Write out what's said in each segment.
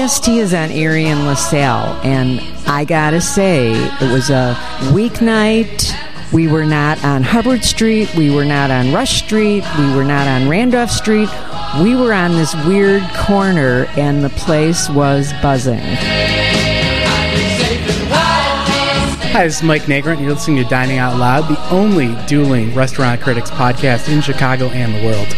PST is on Erie and LaSalle, and I gotta say, it was a weeknight. We were not on Hubbard Street, we were not on Rush Street, we were not on Randolph Street. We were on this weird corner, and the place was buzzing. Hi, this is Mike Nagrant, and you're listening to Dining Out Loud, the only dueling restaurant critics podcast in Chicago and the world.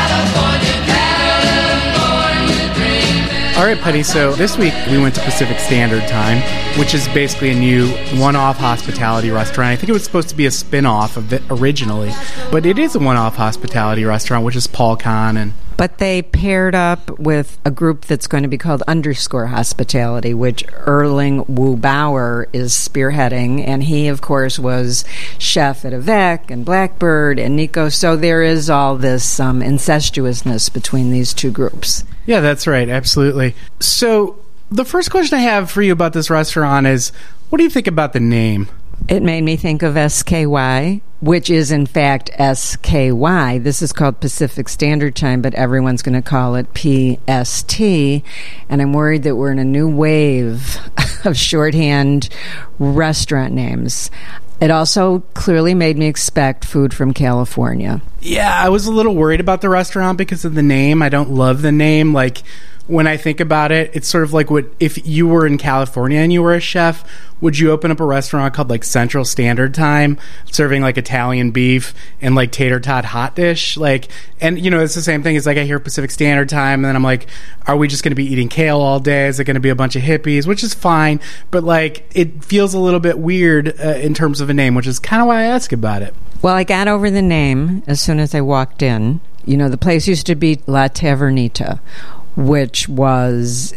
All right, Putty, so this week we went to Pacific Standard Time, which is basically a new one-off hospitality restaurant. I think it was supposed to be a spin-off of it originally, but it is a one-off hospitality restaurant, which is Paul Kahn. But they paired up with a group that's going to be called Underscore Hospitality, which Erling Wu Bauer is spearheading, and he, of course, was chef at Avec and Blackbird and Nico, so there is all this incestuousness between these two groups. Yeah, that's right. Absolutely. So the first question I have for you about this restaurant is, what do you think about the name? It made me think of SKY, which is in fact SKY. This is called Pacific Standard Time, but everyone's going to call it PST. And I'm worried that we're in a new wave of shorthand restaurant names. It also clearly made me expect food from California. Yeah, I was a little worried about the restaurant because of the name. I don't love the name. Like, when I think about it, it's sort of like what if you were in California and you were a chef, would you open up a restaurant called like Central Standard Time, serving like Italian beef and like tater tot hot dish? Like, and you know, it's the same thing. It's like I hear Pacific Standard Time and then I'm like, are we just going to be eating kale all day? Is it going to be a bunch of hippies? Which is fine, but like it feels a little bit weird in terms of a name, which is kind of why I ask about it. Well, I got over the name as soon as I walked in. You know, the place used to be La Tavernita, which was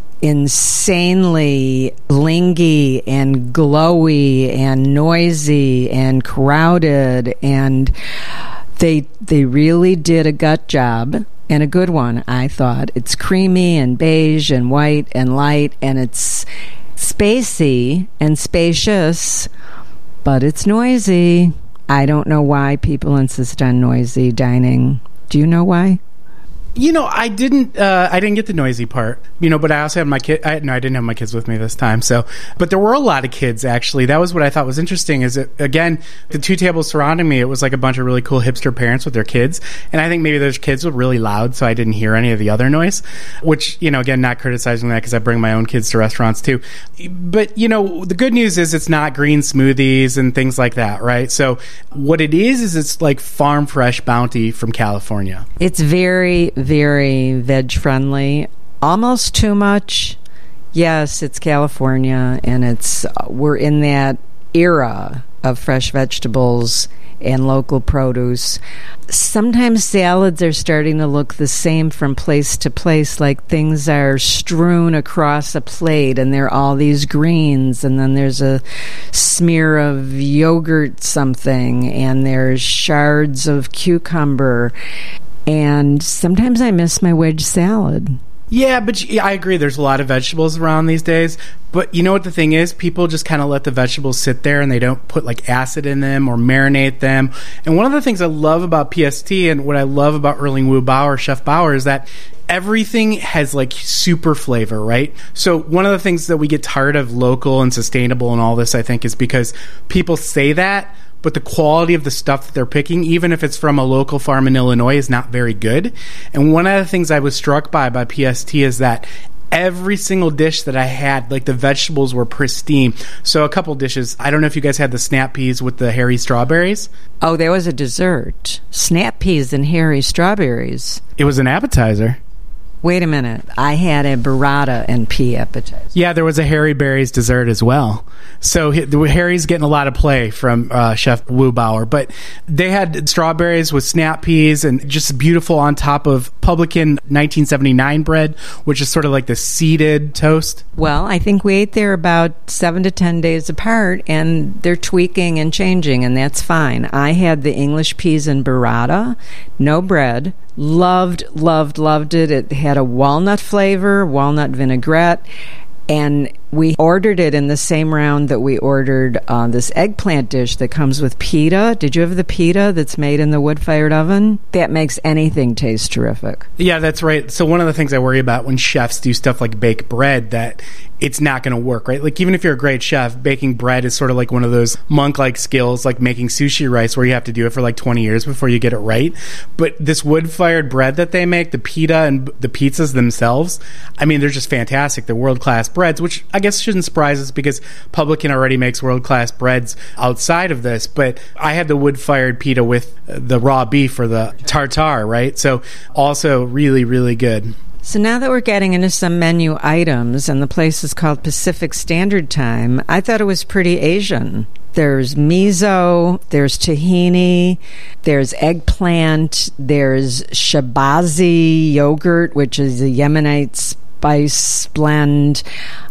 insanely lingy and glowy and noisy and crowded, and they really did a gut job, and a good one, I thought. It's creamy and beige and white and light, and it's spacey and spacious, but it's noisy. I don't know why people insist on noisy dining. Do you know why? You know, I didn't get the noisy part, you know, but I also had my kid. I didn't have my kids with me this time. So, but there were a lot of kids, actually. That was what I thought was interesting is that, again, the two tables surrounding me, it was like a bunch of really cool hipster parents with their kids. And I think maybe those kids were really loud, so I didn't hear any of the other noise, which, you know, again, not criticizing that because I bring my own kids to restaurants too. But, you know, the good news is it's not green smoothies and things like that, right? So what it is it's like farm fresh bounty from California. It's very veg friendly, almost too much. Yes, it's California, and we're in that era of fresh vegetables and local produce. Sometimes salads are starting to look the same from place to place, like things are strewn across a plate and there are all these greens, and then there's a smear of yogurt something, and there's shards of cucumber. And sometimes I miss my wedge salad. Yeah, but I agree. There's a lot of vegetables around these days. But you know what the thing is? People just kind of let the vegetables sit there and they don't put like acid in them or marinate them. And one of the things I love about PST and what I love about Erling Wu Bauer, Chef Bauer, is that everything has like super flavor, right? So one of the things that we get tired of local and sustainable and all this, I think, is because people say that, but the quality of the stuff that they're picking, even if it's from a local farm in Illinois, is not very good. And one of the things I was struck by PST is that every single dish that I had, like the vegetables were pristine. So a couple dishes. I don't know if you guys had the snap peas with the hairy strawberries. Oh, there was a dessert. Snap peas and hairy strawberries. It was an appetizer. Wait a minute. I had a burrata and pea appetizer. Yeah, there was a Harry Berry's dessert as well. So Harry's getting a lot of play from Chef Wu Bauer. But they had strawberries with snap peas and just beautiful on top of Publican 1979 bread, which is sort of like the seeded toast. Well, I think we ate there about 7 to 10 days apart, and they're tweaking and changing, and that's fine. I had the English peas and burrata, no bread. Loved it. It had a walnut flavor, walnut vinaigrette, and we ordered it in the same round that we ordered this eggplant dish that comes with pita. Did you have the pita that's made in the wood-fired oven? That makes anything taste terrific. Yeah, that's right. So one of the things I worry about when chefs do stuff like bake bread, that it's not going to work, right? Like, even if you're a great chef, baking bread is sort of like one of those monk-like skills, like making sushi rice, where you have to do it for like 20 years before you get it right. But this wood-fired bread that they make, the pita and the pizzas themselves, I mean, they're just fantastic. They're world-class breads, which I guess shouldn't surprise us because Publican already makes world-class breads outside of this. But I had the wood-fired pita with the raw beef or the tartare, right? So also really, really good. So now that we're getting into some menu items, and the place is called Pacific Standard Time, I thought it was pretty Asian. There's miso, there's tahini, there's eggplant, there's shabazi yogurt, which is a Yemenite spice blend.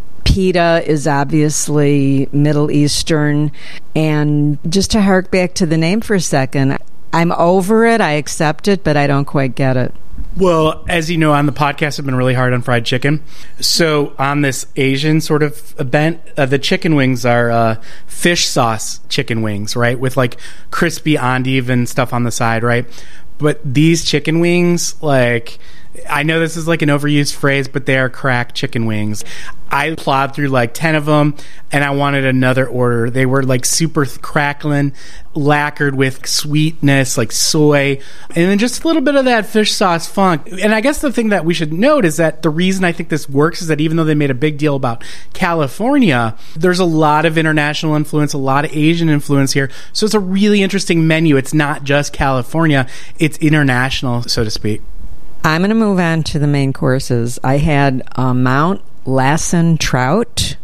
Pita is obviously Middle Eastern. And just to hark back to the name for a second, I'm over it, I accept it, but I don't quite get it. Well, as you know, on the podcast, I've been really hard on fried chicken. So on this Asian sort of event, the chicken wings are fish sauce chicken wings, right? With like crispy endive and stuff on the side, right? But these chicken wings, like, I know this is like an overused phrase, but they are crack chicken wings. I plowed through like 10 of them, and I wanted another order. They were like super crackling, lacquered with sweetness, like soy, and then just a little bit of that fish sauce funk. And I guess the thing that we should note is that the reason I think this works is that even though they made a big deal about California, there's a lot of international influence, a lot of Asian influence here. So it's a really interesting menu. It's not just California, it's international, so to speak. I'm going to move on to the main courses. I had Mount Lassen trout,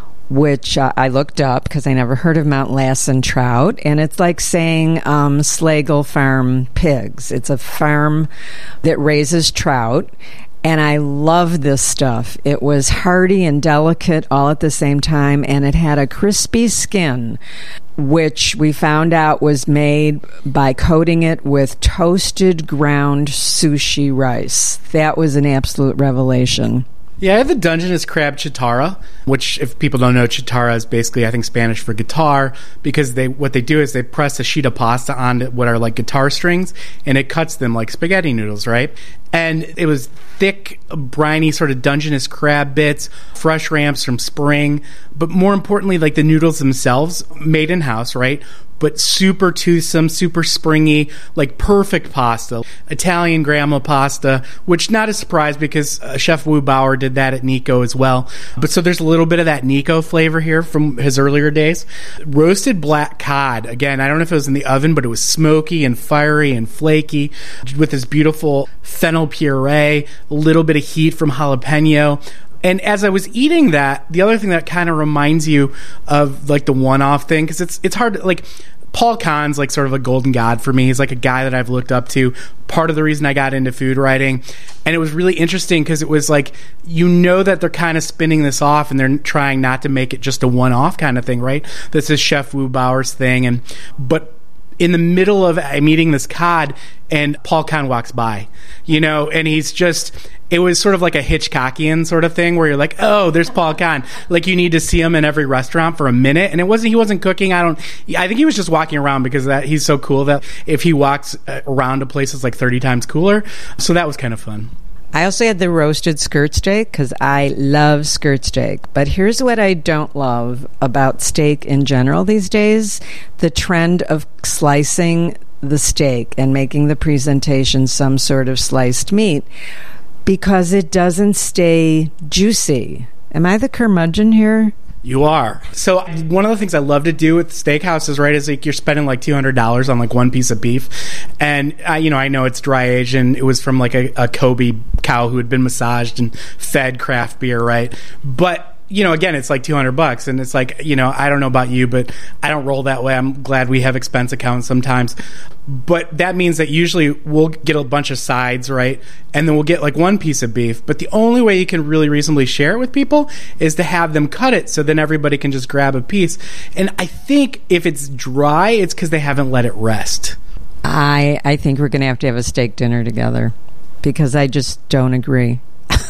which I looked up because I never heard of Mount Lassen trout, and it's like saying Slagle Farm pigs. It's a farm that raises trout, and I love this stuff. It was hearty and delicate all at the same time, and it had a crispy skin, which we found out was made by coating it with toasted ground sushi rice. That was an absolute revelation. Yeah, I have the Dungeness crab chitara, which, if people don't know, chitara is basically, I think, Spanish for guitar, because what they do is they press a sheet of pasta onto what are like guitar strings, and it cuts them like spaghetti noodles, right? And it was thick, briny sort of Dungeness crab bits, fresh ramps from spring, but more importantly, like the noodles themselves, made in-house, right? But super toothsome, super springy, like perfect pasta. Italian grandma pasta, which not a surprise because Chef Wu Bauer did that at Nico as well. But so there's a little bit of that Nico flavor here from his earlier days. Roasted black cod. Again, I don't know if it was in the oven, but it was smoky and fiery and flaky with this beautiful fennel puree, a little bit of heat from jalapeno. And as I was eating that, the other thing that kind of reminds you of like the one-off thing, because it's hard to, like, Paul Kahn's like sort of a golden god for me. He's like a guy that I've looked up to. Part of the reason I got into food writing. And it was really interesting because it was like, you know that they're kind of spinning this off and they're trying not to make it just a one-off kind of thing, right? This is Chef Wu Bauer's thing. But in the middle of I'm eating this cod, and Paul Kahn walks by, you know, and he's just, it was sort of like a Hitchcockian sort of thing where you're like, oh, there's Paul Kahn. Like, you need to see him in every restaurant for a minute. And he wasn't cooking. I think he was just walking around because he's so cool that if he walks around a place, it's like 30 times cooler. So that was kind of fun. I also had the roasted skirt steak because I love skirt steak. But here's what I don't love about steak in general these days. The trend of slicing the steak and making the presentation some sort of sliced meat because it doesn't stay juicy. Am I the curmudgeon here? You are. So one of the things I love to do with steakhouses, right, is like you're spending like $200 on like one piece of beef. And, I know it's dry aged and it was from like a Kobe cow who had been massaged and fed craft beer, right? But, again, it's like $200 and it's like, I don't know about you, but I don't roll that way. I'm glad we have expense accounts sometimes. But that means that usually we'll get a bunch of sides, right? And then we'll get like one piece of beef. But the only way you can really reasonably share it with people is to have them cut it so then everybody can just grab a piece. And I think if it's dry, it's because they haven't let it rest. I think we're going to have a steak dinner together because I just don't agree.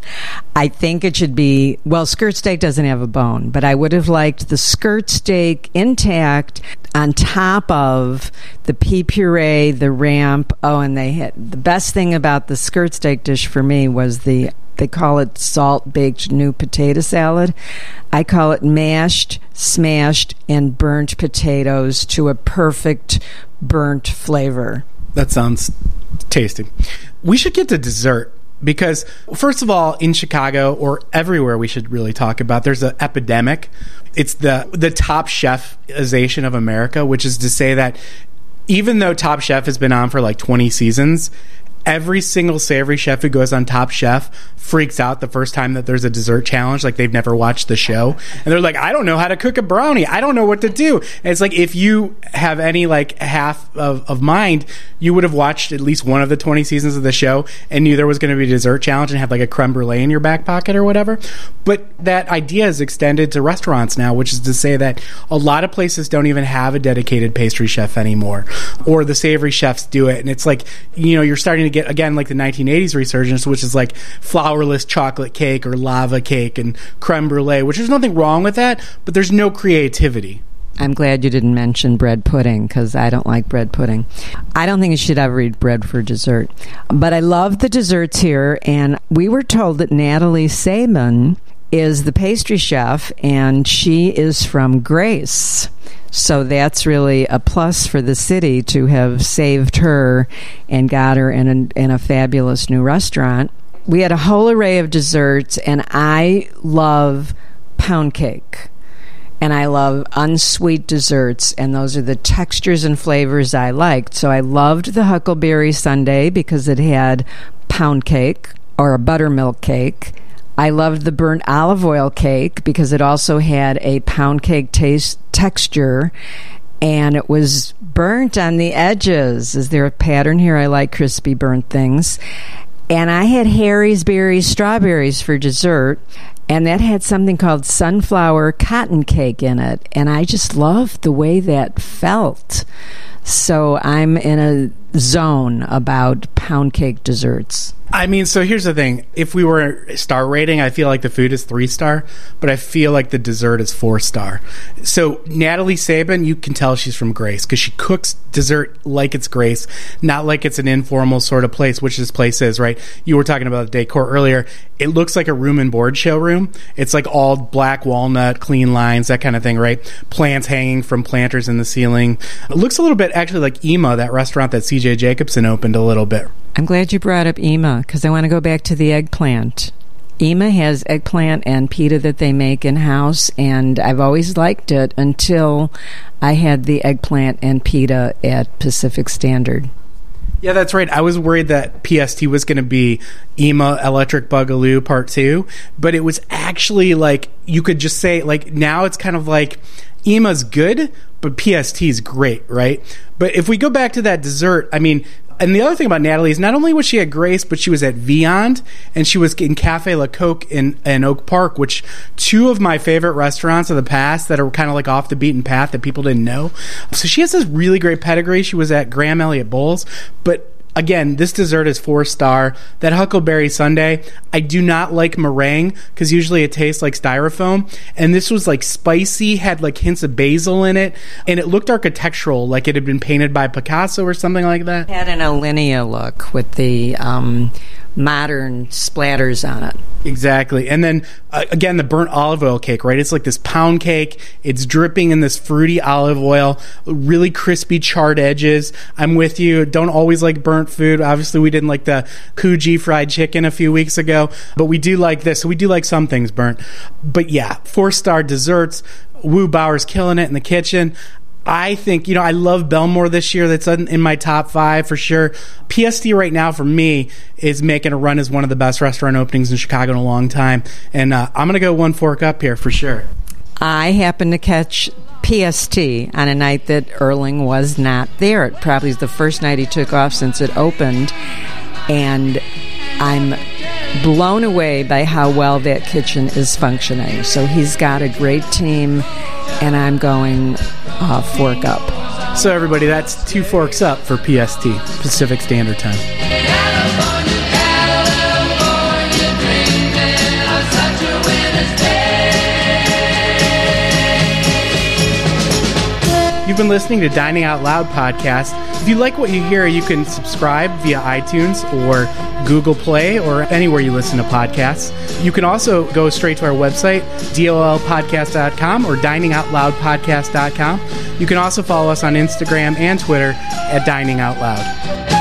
I think it should be, well, skirt steak doesn't have a bone, but I would have liked the skirt steak intact on top of the pea puree, the ramp. Oh, and they had, the best thing about the skirt steak dish for me was they call it salt-baked new potato salad. I call it mashed, smashed, and burnt potatoes to a perfect burnt flavor. That sounds tasty. We should get to dessert because, first of all, in Chicago or everywhere we should really talk about, there's an epidemic. It's the Top Chef-ization of America, which is to say that even though Top Chef has been on for like 20 seasons, every single savory chef who goes on Top Chef freaks out the first time that there's a dessert challenge, like they've never watched the show. And they're like, I don't know how to cook a brownie. I don't know what to do. And it's like, if you have any like half of mind, you would have watched at least one of the 20 seasons of the show and knew there was going to be a dessert challenge and have like a creme brulee in your back pocket or whatever. But that idea is extended to restaurants now, which is to say that a lot of places don't even have a dedicated pastry chef anymore, or the savory chefs do it. And it's like, you know, you're starting to get, again, like the 1980s resurgence, which is like flourless chocolate cake or lava cake and creme brulee, which there's nothing wrong with that, but there's no creativity. I'm glad you didn't mention bread pudding because I don't like bread pudding. I don't think you should ever eat bread for dessert. But I love the desserts here, and we were told that Natalie Sabin is the pastry chef, and she is from Grace. So that's really a plus for the city to have saved her and got her in a fabulous new restaurant. We had a whole array of desserts, and I love pound cake. And I love unsweet desserts, and those are the textures and flavors I liked. So I loved the Huckleberry Sundae because it had pound cake or a buttermilk cake. I loved the burnt olive oil cake because it also had a pound cake texture, and it was burnt on the edges. Is there a pattern here? I like crispy burnt things. And I had Harry's Berries Strawberries for dessert, and that had something called sunflower cotton cake in it. And I just loved the way that felt. So I'm in a zone about pound cake desserts. I mean, so here's the thing. If we were star rating, I feel like the food is 3-star, but I feel like the dessert is 4-star. So Natalie Sabin, you can tell she's from Grace because she cooks dessert like it's Grace, not like it's an informal sort of place, which this place is, right? You were talking about the decor earlier. It looks like a room and board showroom. It's like all black walnut, clean lines, that kind of thing, right? Plants hanging from planters in the ceiling. It looks a little bit actually like Ema, that restaurant that C.J. Jacobson opened a little bit. I'm glad you brought up Ema because I want to go back to the eggplant. Ema has eggplant and pita that they make in-house, and I've always liked it until I had the eggplant and pita at Pacific Standard. Yeah, that's right. I was worried that PST was going to be Ema Electric Boogaloo Part 2, but it was actually like, you could just say, like, now it's kind of like Ema's good, but PST is great, right? But if we go back to that dessert, I mean, and the other thing about Natalie is not only was she at Grace, but she was at Viand, and she was in Cafe La Coque in Oak Park, which two of my favorite restaurants of the past that are kind of like off the beaten path that people didn't know. So she has this really great pedigree. She was at Graham Elliott Bowles, but again, this dessert is 4-star. That Huckleberry Sundae, I do not like meringue because usually it tastes like styrofoam. And this was like spicy, had like hints of basil in it, and it looked architectural, like it had been painted by Picasso or something like that. It had an Alinea look with the modern splatters on it. Exactly. And then, again, the burnt olive oil cake, right? It's like this pound cake. It's dripping in this fruity olive oil, really crispy charred edges. I'm with you. Don't always like burnt food. Obviously, we didn't like the Coogee fried chicken a few weeks ago, but we do like this. So we do like some things burnt. But yeah, 4-star desserts. Wu Bauer's killing it in the kitchen. I think, you know, I love Belmore this year. That's in my top 5 for sure. PST right now for me is making a run as one of the best restaurant openings in Chicago in a long time. And I'm going to go 1 fork up here for sure. I happened to catch PST on a night that Erling was not there. It probably is the first night he took off since it opened. And I'm blown away by how well that kitchen is functioning. So he's got a great team, and I'm going fork up. So everybody, that's 2 forks up for PST, Pacific Standard Time. California, California, You've been listening to Dining Out Loud podcast. If you like what you hear, you can subscribe via iTunes or Google Play or anywhere you listen to podcasts. You can also go straight to our website, dolpodcast.com or diningoutloudpodcast.com. You can also follow us on Instagram and Twitter at Dining Out Loud.